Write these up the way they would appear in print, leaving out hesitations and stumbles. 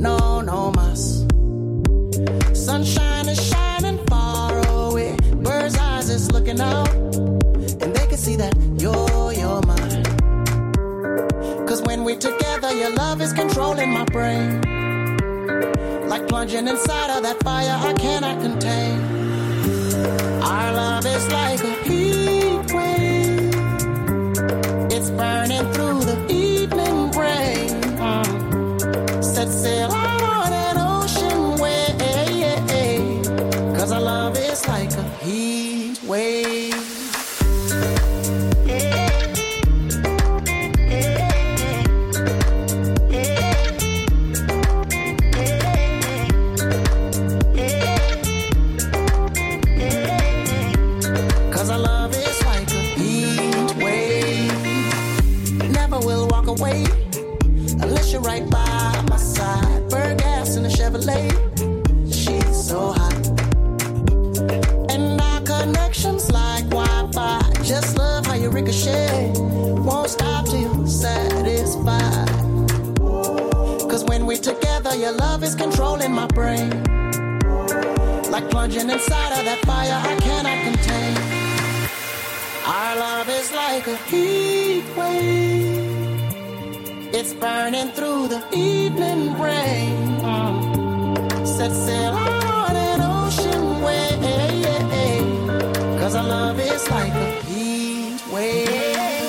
no, no más. Sunshine is shining far away. Bird's eyes is looking out, and they can see that you're mine. Cause when we're together, your love is controlling my brain. Like plunging inside of that fire I cannot contain. Our love is like a heat wave. It's burning through the evening rain. Set sail on an ocean wave. Cause our love is like a heat wave. Away, unless you're right by my side. Burn gas in a Chevrolet, she's so hot. And our connection's like Wi-Fi. Just love how you ricochet. Won't stop till you're satisfied. Cause when we're together, your love is controlling my brain. Like plunging inside of that fire I cannot contain. Our love is like a heat wave. It's burning through the evening rain. Set sail on an ocean wave. Cause our love is like a heat wave.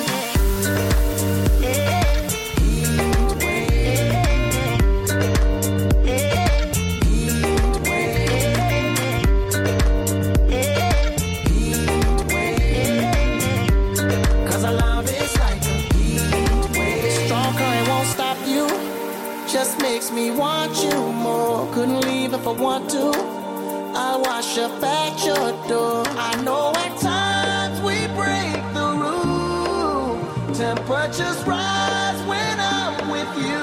Just makes me want you more. Couldn't leave if I want to. I'll wash up at your door. I know at times we break the rule. Temperatures rise when I'm with you.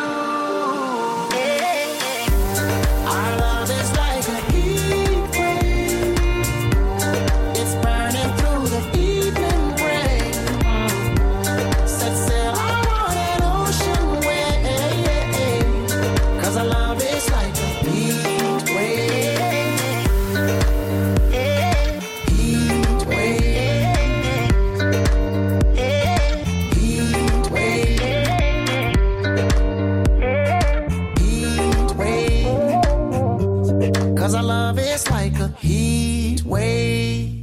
Our love is like a heat wave. It's burning through the evening rain. Set sail on an ocean wave. Cause our love is like a heat wave. Heat wave. Heat wave. Heat wave. Cause our love is like a heat wave.